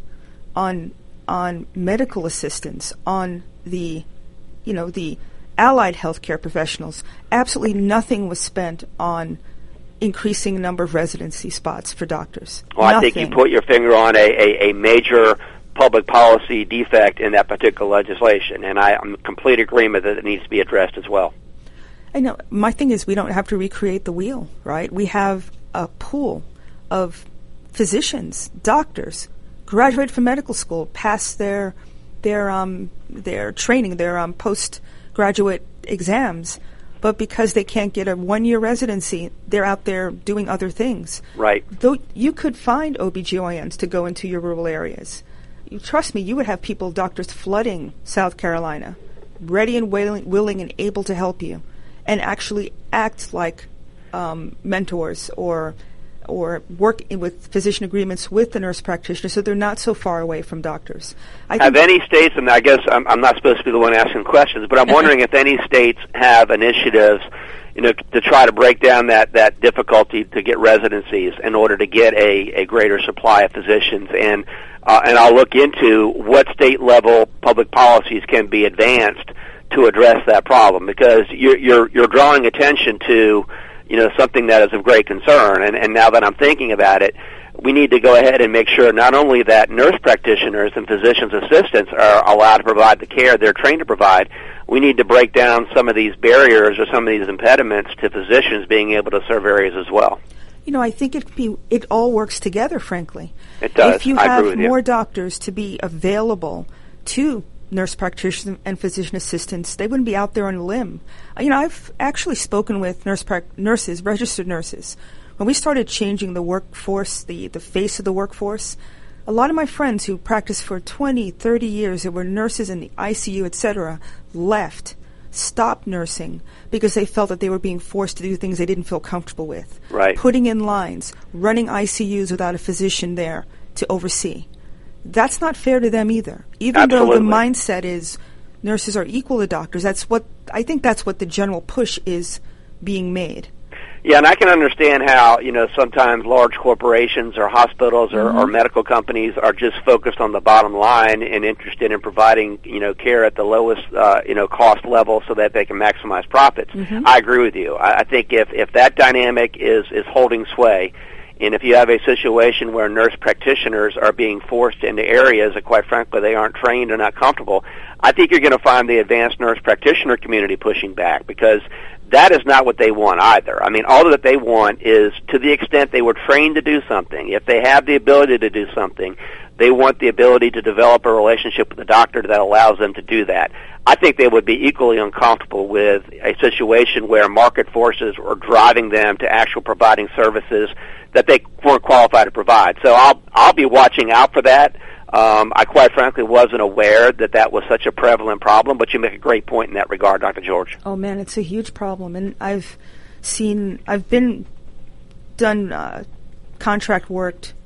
on on medical assistants, on the, you know, the allied healthcare professionals. Absolutely nothing was spent on increasing the number of residency spots for doctors. Well, nothing. I think you put your finger on a, a, a major public policy defect in that particular legislation, and I, I'm in complete agreement that it needs to be addressed as well. I know. My thing is we don't have to recreate the wheel, right? We have a pool of physicians, doctors, graduated from medical school, passed their their um their training, their um postgraduate exams, but because they can't get a one-year residency, they're out there doing other things. Right. Though you could find O B G Y Ns to go into your rural areas. You, trust me, you would have people, doctors flooding South Carolina, ready and willing, willing and able to help you, and actually act like um, mentors or or work in with physician agreements with the nurse practitioner, so they're not so far away from doctors. I have any states, and I guess I'm, I'm not supposed to be the one asking questions, but I'm wondering if any states have initiatives, you know, to try to break down that, that difficulty to get residencies in order to get a, a greater supply of physicians. And uh, and I'll look into what state-level public policies can be advanced to address that problem, because you're, you're, you're drawing attention to, you know, something that is of great concern. And, and now that I'm thinking about it, we need to go ahead and make sure not only that nurse practitioners and physician's assistants are allowed to provide the care they're trained to provide, we need to break down some of these barriers or some of these impediments to physicians being able to serve areas as well. You know, I think it be it all works together, frankly. It does. If you I have agree with more you. doctors to be available to nurse practitioners and physician assistants, they wouldn't be out there on a limb. You know, I've actually spoken with nurse prac- nurses, registered nurses. When we started changing the workforce, the, the face of the workforce, a lot of my friends who practiced for twenty, thirty years, that were nurses in the I C U, et cetera, left, stopped nursing because they felt that they were being forced to do things they didn't feel comfortable with. Right. Putting in lines, running I C Us without a physician there to oversee. That's not fair to them either. Even Absolutely. though the mindset is nurses are equal to doctors, that's what I think that's what the general push is being made. Yeah, and I can understand how, you know, sometimes large corporations or hospitals or, mm-hmm. or medical companies are just focused on the bottom line and interested in providing, you know, care at the lowest, uh, you know, cost level so that they can maximize profits. Mm-hmm. I agree with you. I, I think if, if that dynamic is, is holding sway, and if you have a situation where nurse practitioners are being forced into areas that, quite frankly, they aren't trained or not comfortable, I think you're going to find the advanced nurse practitioner community pushing back, because that is not what they want either. I mean, all that they want is, to the extent they were trained to do something, if they have the ability to do something, they want the ability to develop a relationship with a doctor that allows them to do that. I think they would be equally uncomfortable with a situation where market forces are driving them to actual providing services that they weren't qualified to provide. So I'll I'll be watching out for that. Um, I quite frankly wasn't aware that that was such a prevalent problem, but you make a great point in that regard, Doctor George. Oh man, it's a huge problem, and I've seen, I've been done uh, contract worked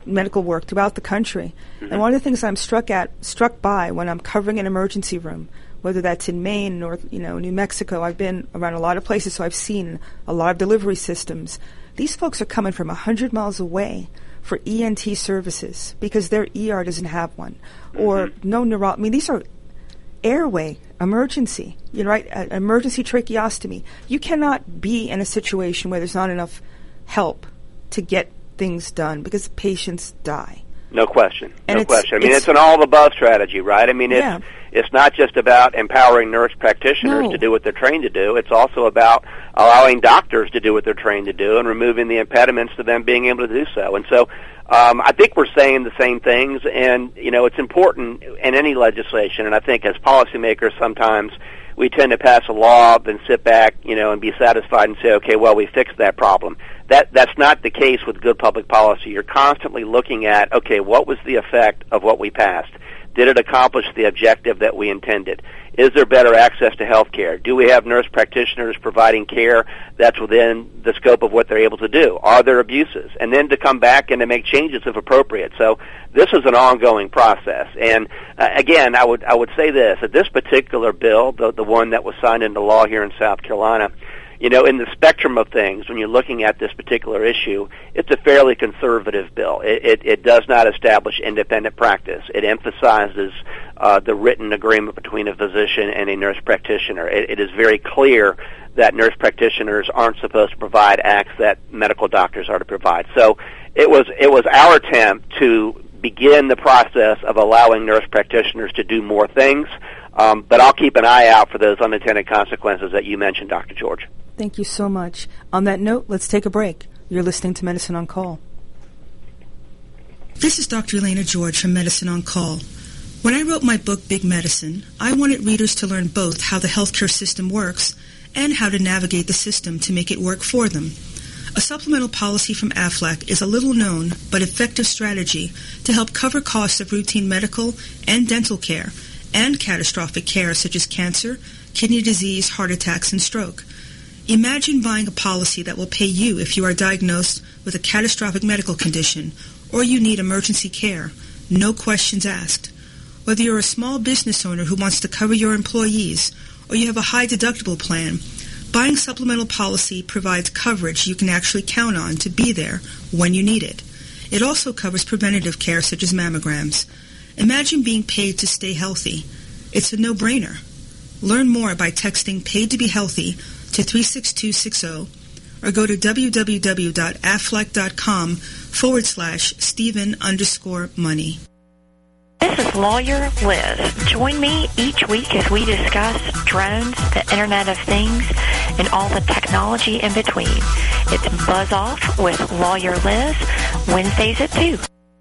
medical work throughout the country. Mm-hmm. And one of the things I'm struck at, struck by when I'm covering an emergency room, whether that's in Maine or, you know, New Mexico, I've been around a lot of places, so I've seen a lot of delivery systems. These folks are coming from one hundred miles away for E N T services because their E R doesn't have one. Mm-hmm. Or no neuro... I mean, these are airway emergency, you know, right? An emergency tracheostomy. You cannot be in a situation where there's not enough help to get things done because patients die. No question. And no it's, question. I mean, it's, it's an all-of-above strategy, right? I mean, it's yeah. it's not just about empowering nurse practitioners no. to do what they're trained to do. It's also about allowing doctors to do what they're trained to do and removing the impediments to them being able to do so. And so um, I think we're saying the same things, and, you know, it's important in any legislation, and I think as policymakers sometimes we tend to pass a law, then sit back, you know, and be satisfied and say, okay, well, we fixed that problem. That that's not the case with good public policy. You're constantly looking at, okay, what was the effect of what we passed? Did it accomplish the objective that we intended? Is there better access to health care? Do we have nurse practitioners providing care that's within the scope of what they're able to do? Are there abuses? And then to come back and to make changes if appropriate. So this is an ongoing process. And uh, again, I would I would say this, that this particular bill, the, the one that was signed into law here in South Carolina, you know, in the spectrum of things, when you're looking at this particular issue, it's a fairly conservative bill. It, it, it does not establish independent practice. It emphasizes uh, the written agreement between a physician and a nurse practitioner. It, it is very clear that nurse practitioners aren't supposed to provide acts that medical doctors are to provide. So it was it was our attempt to begin the process of allowing nurse practitioners to do more things. Um, but I'll keep an eye out for those unintended consequences that you mentioned, Doctor George. Thank you so much. On that note, let's take a break. You're listening to Medicine on Call. This is Doctor Elena George from Medicine on Call. When I wrote my book, Big Medicine, I wanted readers to learn both how the healthcare system works and how to navigate the system to make it work for them. A supplemental policy from AFLAC is a little-known but effective strategy to help cover costs of routine medical and dental care and catastrophic care such as cancer, kidney disease, heart attacks, and stroke. Imagine buying a policy that will pay you if you are diagnosed with a catastrophic medical condition or you need emergency care, no questions asked. Whether you're a small business owner who wants to cover your employees or you have a high deductible plan, buying supplemental policy provides coverage you can actually count on to be there when you need it. It also covers preventative care such as mammograms. Imagine being paid to stay healthy. It's a no-brainer. Learn more by texting Paid to Be Healthy to three six two six zero or go to www.aflac.com forward slash Stephen underscore money. This is Lawyer Liz. Join me each week as we discuss drones, the Internet of Things, and all the technology in between. It's Buzz Off with Lawyer Liz, Wednesdays at two.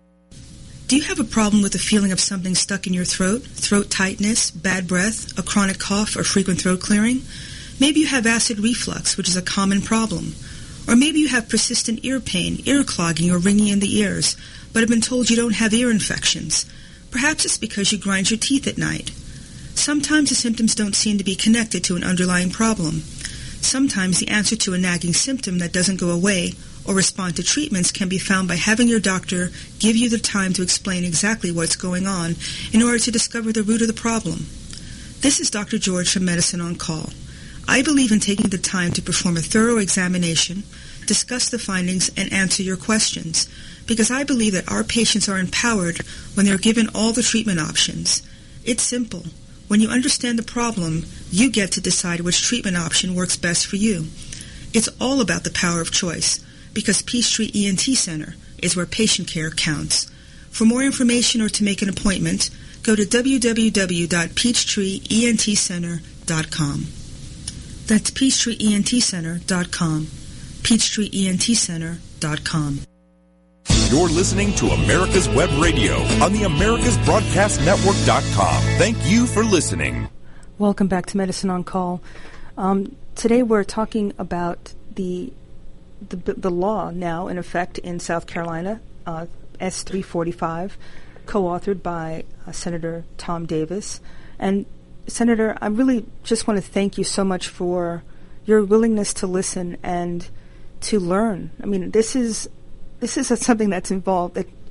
Do you have a problem with the feeling of something stuck in your throat, throat tightness, bad breath, a chronic cough, or frequent throat clearing? Maybe you have acid reflux, which is a common problem. Or maybe you have persistent ear pain, ear clogging, or ringing in the ears, but have been told you don't have ear infections. Perhaps it's because you grind your teeth at night. Sometimes the symptoms don't seem to be connected to an underlying problem. Sometimes the answer to a nagging symptom that doesn't go away or respond to treatments can be found by having your doctor give you the time to explain exactly what's going on in order to discover the root of the problem. This is Doctor George from Medicine on Call. I believe in taking the time to perform a thorough examination, discuss the findings, and answer your questions, because I believe that our patients are empowered when they're given all the treatment options. It's simple. When you understand the problem, you get to decide which treatment option works best for you. It's all about the power of choice, because Peachtree E N T Center is where patient care counts. For more information or to make an appointment, go to w w w dot peachtree e n t center dot com. That's peachtree e n t center dot com. peachtree e n t center dot com. You're listening to America's Web Radio on the americas broadcast network dot com. Thank you for listening. Welcome back to Medicine on Call. Um, today we're talking about the, the the law now in effect in South Carolina, uh, S three forty-five, co-authored by uh, Senator Tom Davis. And Senator, I really just want to thank you so much for your willingness to listen and to learn. I mean, this is this is something that's involved that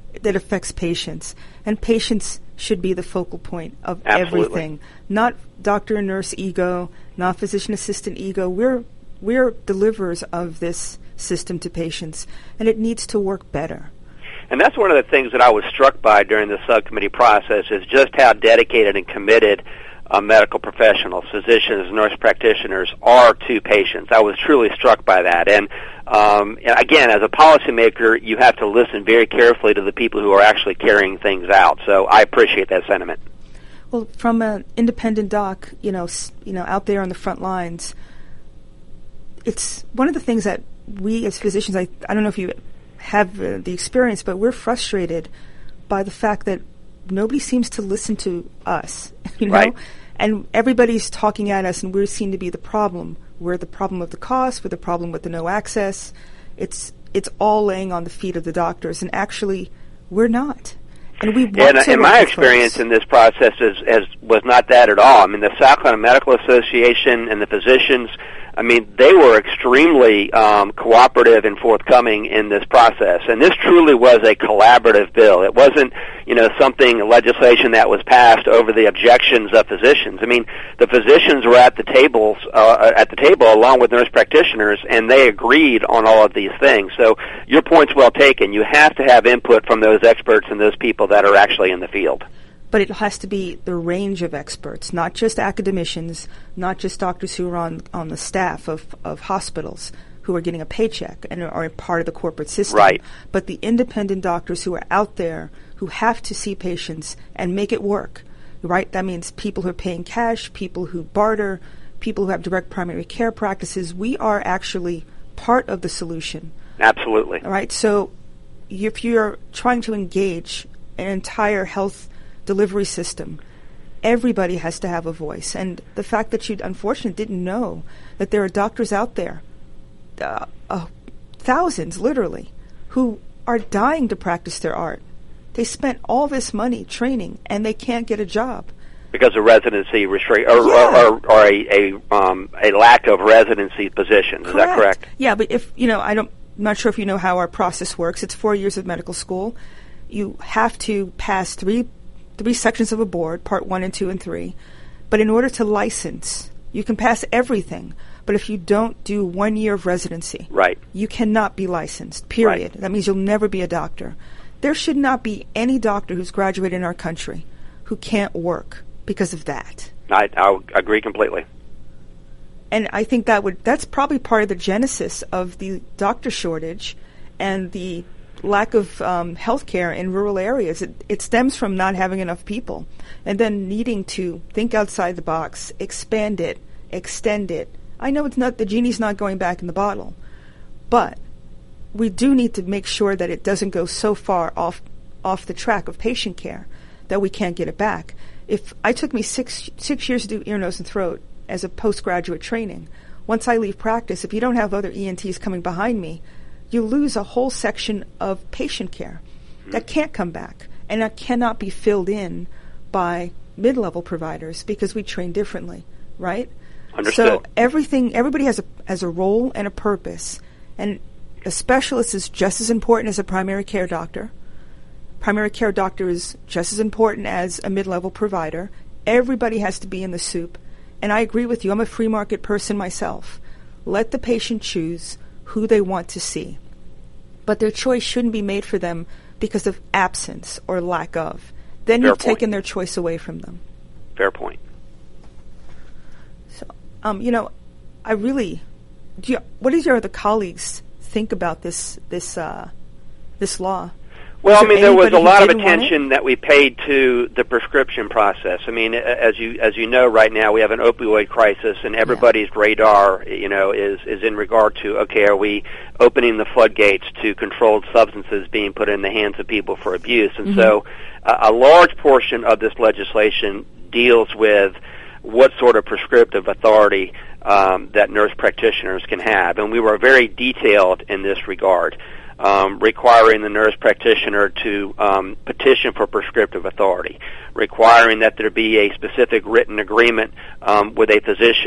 that affects patients, and patients should be the focal point of Absolutely. everything, not doctor and nurse ego, not physician assistant ego. We're we're deliverers of this system to patients, and it needs to work better. And that's one of the things that I was struck by during the subcommittee process, is just how dedicated and committed uh, medical professionals, physicians, nurse practitioners are to patients. I was truly struck by that. And um, again, as a policymaker, you have to listen very carefully to the people who are actually carrying things out. So I appreciate that sentiment. Well, from an independent doc, you know, s- you know, out there on the front lines, it's one of the things that we as physicians, I, I don't know if you have uh, the experience, but we're frustrated by the fact that nobody seems to listen to us, you know, right. And everybody's talking at us, and we seem to be the problem. We're the problem of the cost. We're the problem with the no access. It's it's all laying on the feet of the doctors, and actually, we're not. And we want and, to and work my with experience folks. in this process is, is was not that at all. I mean, the South Carolina Medical Association and the physicians, I mean, they were extremely um, cooperative and forthcoming in this process. And this truly was a collaborative bill. It wasn't, you know, something, legislation that was passed over the objections of physicians. I mean, the physicians were at the tables, uh, at the table along with nurse practitioners, and they agreed on all of these things. So your point's well taken. You have to have input from those experts and those people that are actually in the field. But it has to be the range of experts, not just academicians, not just doctors who are on, on the staff of, of hospitals who are getting a paycheck and are a part of the corporate system, right. But the independent doctors who are out there who have to see patients and make it work, right? That means people who are paying cash, people who barter, people who have direct primary care practices. We are actually part of the solution. Absolutely. All right, so if you're trying to engage an entire health delivery system, everybody has to have a voice. And the fact that you unfortunately didn't know that there are doctors out there, uh, uh, thousands literally, who are dying to practice their art. They spent all this money training and they can't get a job because of residency restrict or, yeah. or, or, or a a, um, a lack of residency positions. Is that correct? Yeah, but if you know, I don't. I'm not sure if you know how our process works. It's four years of medical school. You have to pass three. three sections of a board, part one and two and three. But in order to license, you can pass everything. But if you don't do one year of residency, right. you cannot be licensed, period. Right. That means you'll never be a doctor. There should not be any doctor who's graduated in our country who can't work because of that. I, I agree completely. And I think that would that's probably part of the genesis of the doctor shortage and the lack of um, health care in rural areas. It, it stems from not having enough people and then needing to think outside the box, expand it, extend it. I know it's not the genie's not going back in the bottle, but we do need to make sure that it doesn't go so far off off the track of patient care that we can't get it back. If I took me six six years to do ear, nose, and throat as a postgraduate training, once I leave practice, if you don't have other E N Ts coming behind me, you lose a whole section of patient care that can't come back, and that cannot be filled in by mid-level providers because we train differently, right? Understood. So everything, everybody has a has a role and a purpose, and a specialist is just as important as a primary care doctor. Primary care doctor is just as important as a mid-level provider. Everybody has to be in the soup, and I agree with you. I'm a free market person myself. Let the patient choose who they want to see. But their choice shouldn't be made for them because of absence or lack of. Then Fair you've point. taken their choice away from them. Fair point. So, um, you know, I really, do you, what does your other colleagues think about this this uh, this law? Well, I mean, there was a anybody who lot of didn't want it? attention that we paid to the prescription process. I mean, as you as you know, right now we have an opioid crisis, and everybody's yeah. radar, you know, is is in regard to, okay, are we opening the floodgates to controlled substances being put in the hands of people for abuse? And mm-hmm. so, uh, a large portion of this legislation deals with what sort of prescriptive authority um, that nurse practitioners can have, and we were very detailed in this regard. Um, requiring the nurse practitioner to um, petition for prescriptive authority, requiring that there be a specific written agreement um, with a physician,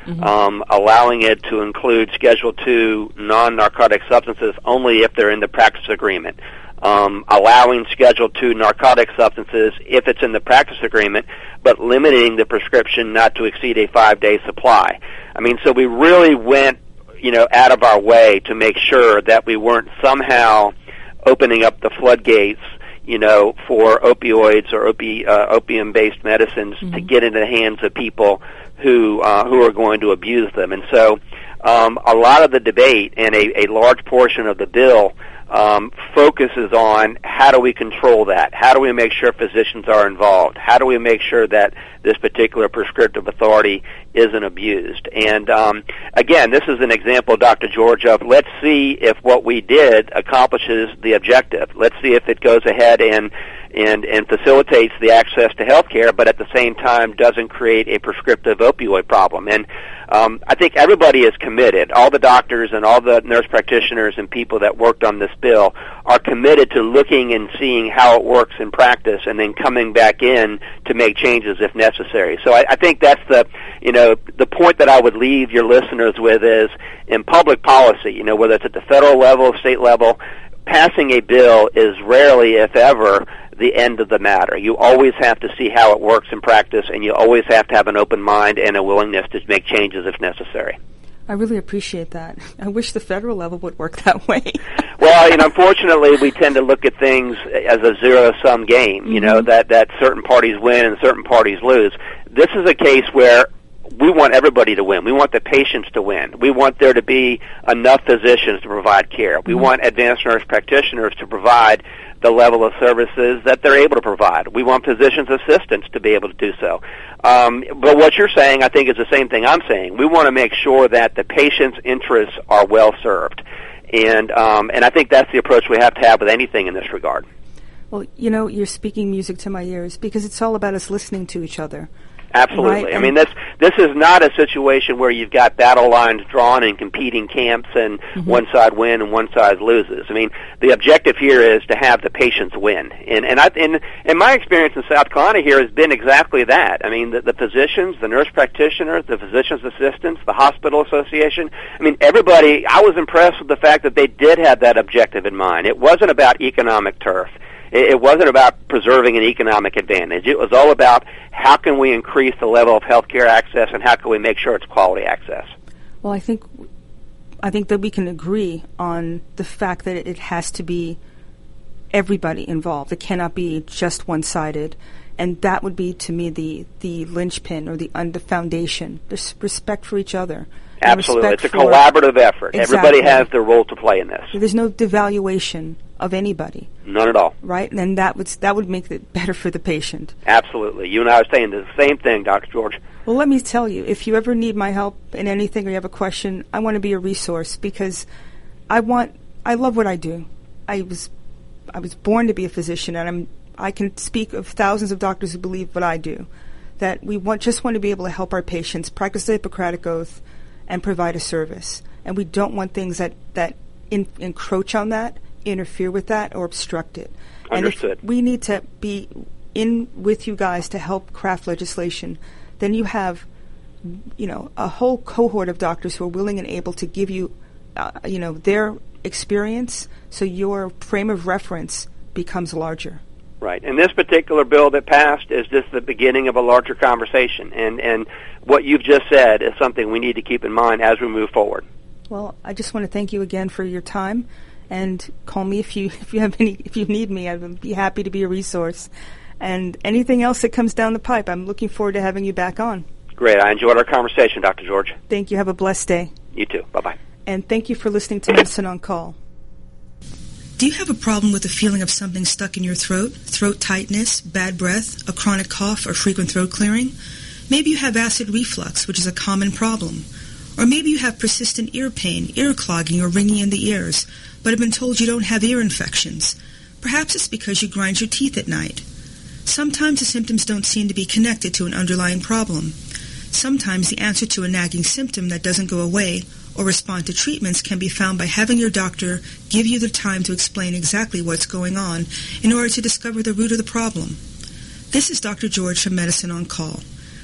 mm-hmm. um, allowing it to include Schedule two non-narcotic substances only if they're in the practice agreement, um, allowing Schedule two narcotic substances if it's in the practice agreement, but limiting the prescription not to exceed a five-day supply. I mean, so we really went, you know, out of our way to make sure that we weren't somehow opening up the floodgates, you know, for opioids or opi- uh, opium-based medicines mm-hmm. to get into the hands of people who uh, who are going to abuse them. And so um, a lot of the debate and a, a large portion of the bill um, focuses on how do we control that? How do we make sure physicians are involved? How do we make sure that this particular prescriptive authority isn't abused? And um, again, this is an example, Doctor George, of let's see if what we did accomplishes the objective. Let's see if it goes ahead and and, and facilitates the access to health care, but at the same time doesn't create a prescriptive opioid problem. And um, I think everybody is committed. All the doctors and all the nurse practitioners and people that worked on this bill are committed to looking and seeing how it works in practice and then coming back in to make changes if necessary. So I, I think that's the, you know, the point that I would leave your listeners with is in public policy, you know, whether it's at the federal level, state level, passing a bill is rarely, if ever, the end of the matter. You always have to see how it works in practice, and you always have to have an open mind and a willingness to make changes if necessary. I really appreciate that. I wish the federal level would work that way. Well, you know, unfortunately, we tend to look at things as a zero-sum game, you mm-hmm. know, that, that certain parties win and certain parties lose. This is a case where we want everybody to win. We want the patients to win. We want there to be enough physicians to provide care. We mm-hmm. want advanced nurse practitioners to provide the level of services that they're able to provide. We want physicians' assistants to be able to do so. Um, but what you're saying, I think, is the same thing I'm saying. We want to make sure that the patient's interests are well served. And um, and I think that's the approach we have to have with anything in this regard. Well, you know, you're speaking music to my ears because it's all about us listening to each other. Absolutely. Right? I mean, this this is not a situation where you've got battle lines drawn in competing camps and mm-hmm. one side wins and one side loses. I mean, the objective here is to have the patients win. And and I and, and my experience in South Carolina here has been exactly that. I mean, the, the physicians, the nurse practitioners, the physician's assistants, the hospital association. I mean, everybody. I was impressed with the fact that they did have that objective in mind. It wasn't about economic turf. It wasn't about preserving an economic advantage. It was all about how can we increase the level of health care access and how can we make sure it's quality access. Well, I think I think that we can agree on the fact that it has to be everybody involved. It cannot be just one-sided. And that would be, to me, the, the linchpin or the, the foundation. There's respect for each other. Absolutely. It's a collaborative effort. Exactly. Everybody has their role to play in this. There's no devaluation of anybody. None at all. Right? And that would that would make it better for the patient. Absolutely. You and I are saying the same thing, Doctor George. Well, let me tell you, if you ever need my help in anything or you have a question, I want to be a resource because I want I love what I do. I was I was born to be a physician, and I'm I can speak of thousands of doctors who believe what I do. That we want just want to be able to help our patients practice the Hippocratic Oath and provide a service. And we don't want things that, that in, encroach on that, interfere with that, or obstruct it. Understood. And if we need to be in with you guys to help craft legislation, then you have, you know, a whole cohort of doctors who are willing and able to give you, uh, you know, their experience, so your frame of reference becomes larger. Right. And this particular bill that passed is just the beginning of a larger conversation. And, and what you've just said is something we need to keep in mind as we move forward. Well, I just want to thank you again for your time, and call me if you if you have any if you need me. I'd be happy to be a resource. And anything else that comes down the pipe, I'm looking forward to having you back on. Great. I enjoyed our conversation, Doctor George. Thank you. Have a blessed day. You too. Bye-bye. And thank you for listening to Medicine on Call. Do you have a problem with the feeling of something stuck in your throat, throat tightness, bad breath, a chronic cough, or frequent throat clearing? Maybe you have acid reflux, which is a common problem. Or maybe you have persistent ear pain, ear clogging, or ringing in the ears, but have been told you don't have ear infections. Perhaps it's because you grind your teeth at night. Sometimes the symptoms don't seem to be connected to an underlying problem. Sometimes the answer to a nagging symptom that doesn't go away or respond to treatments can be found by having your doctor give you the time to explain exactly what's going on in order to discover the root of the problem. This is Doctor George from Medicine on Call.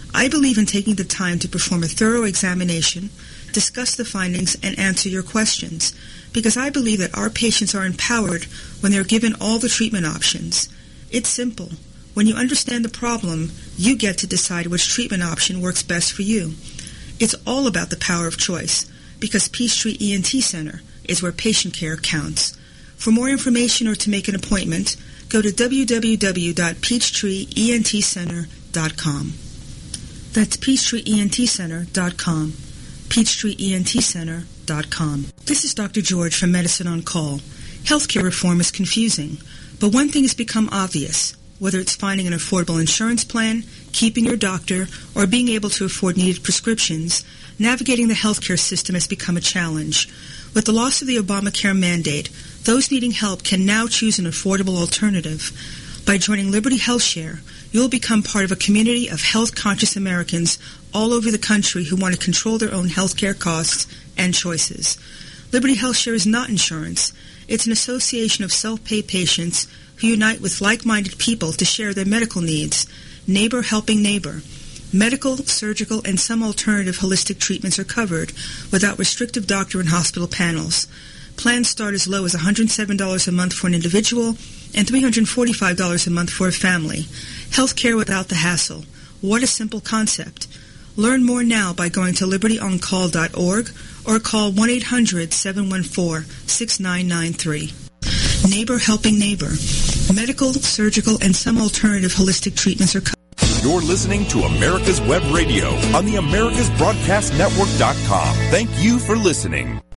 I believe in taking the time to perform a thorough examination, discuss the findings, and answer your questions, because I believe that our patients are empowered when they're given all the treatment options. It's simple. When you understand the problem, you get to decide which treatment option works best for you. It's all about the power of choice, because Peachtree E N T Center is where patient care counts. For more information or to make an appointment, go to w w w dot peachtree e n t center dot com. That's peachtree e n t center dot com. peachtree e n t center dot com. This is Doctor George from Medicine on Call. Healthcare reform is confusing, but one thing has become obvious. Whether it's finding an affordable insurance plan, keeping your doctor, or being able to afford needed prescriptions, navigating the healthcare system has become a challenge. With the loss of the Obamacare mandate, those needing help can now choose an affordable alternative. By joining Liberty HealthShare, you'll become part of a community of health-conscious Americans all over the country who want to control their own healthcare costs and choices. Liberty HealthShare is not insurance. It's an association of self-pay patients who unite with like-minded people to share their medical needs. Neighbor helping neighbor. Medical, surgical, and some alternative holistic treatments are covered without restrictive doctor and hospital panels. Plans start as low as one hundred seven dollars a month for an individual and three hundred forty-five dollars a month for a family. Healthcare without the hassle. What a simple concept. Learn more now by going to liberty on call dot org or call one eight hundred seven one four six nine nine three. Neighbor helping neighbor. Medical, surgical, and some alternative holistic treatments are covered. You're listening to America's Web Radio on the Americas Broadcast Network dot com. Thank you for listening.